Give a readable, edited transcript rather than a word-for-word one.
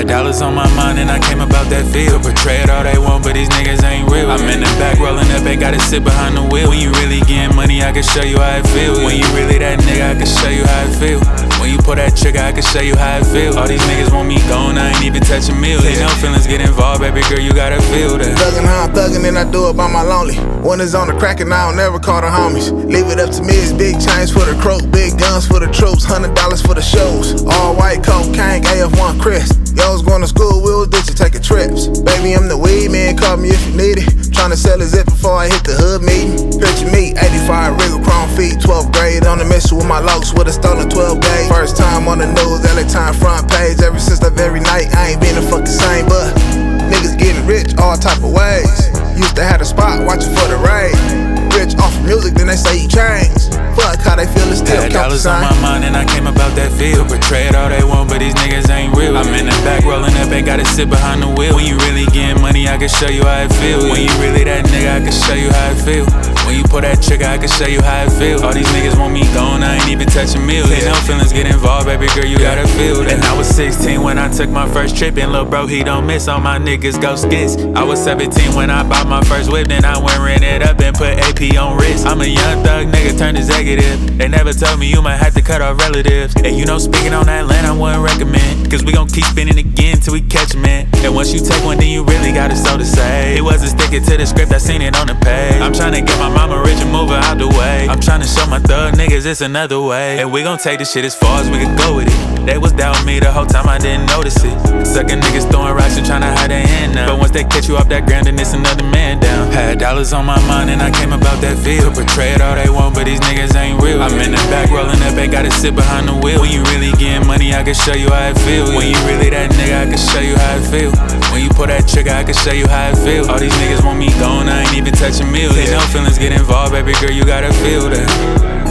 Had dollars on my mind and I came about that field. Portray it all they want, but these niggas ain't real. I'm in the back rolling up, ain't gotta sit behind the wheel. When you really getting money, I can show you how it feel. When you really that nigga, I can show you how it feel. When you pull that trigger, I can show you how it feel. All these niggas want me gone, I ain't even touch a meal. Ain't no feelings get involved, baby girl, you gotta feel that. Thuggin' how I'm thuggin' and I do it by my lonely. When it's on the crack and I don't never call the homies. Leave it up to me, it's big chains for the croak, big guns for the troops, $100 for the shows. All white cocaine, AF1 Chris. Yo was going to school, we was ditching, taking trips. Baby, I'm the weed man, call me if you need it. Tryna sell a zip before I hit the hood meeting. Picture me, 85 Regal Chrome feet, 12th grade on the mission with my locks with a stolen 12 gauge. First time on the news, LA Times front page. Ever since that very night, I ain't been the fucking same, but niggas getting rich all type of ways. Used to have a spot watching for the rain. Rich off of music, then they say you changed. Fuck how they feel, it's still had dollars on my mind and I came about that field. Portray it all they want, but these niggas ain't real. I'm in the back rolling up, ain't gotta sit behind the wheel. When you really getting money, I can show you how it feel. When you really that nigga, I can show you how it feel. When you pull that trigger, I can show you how it feel. All these niggas want me gone, I ain't even touch a meal. Ain't no feelings get involved, baby girl, you gotta feel that. And I was 16 when I took my first trip, and lil' bro, he don't miss. All my niggas go skits. I was 17 when I bought my first whip, then I went ran it up and put AP on wrist. I'm a young thug nigga turned executive. They never told me you might have to cut off relatives. And you know, speaking on that land, I wouldn't recommend. Cause we gon' keep spinning again till we catch a man. And once you take one, then you really got a soul to say. It wasn't sticking to the script, I seen it on the page. I'm tryna get my mama rich and move her out the way. I'm tryna show my thug niggas it's another way. And we gon' take this shit as far as we could go with it. They was down with me the whole time, I didn't notice it. Suckin' niggas throwing rocks and tryna hide their hand now. But once they catch you off that ground, then it's another man down. Had dollars on my mind and I came about that field. Portray it all they want, but these niggas ain't real. I'm in the back rolling up, ain't gotta sit behind the wheel. When you really getting money, I can show you how it feel. When you really that nigga, I can show you how it feel. When you pull that trigger, I can show you how it feel. All these niggas want me gone, I ain't even touch a meal. Ain't no feelings get involved, baby girl, you gotta feel that.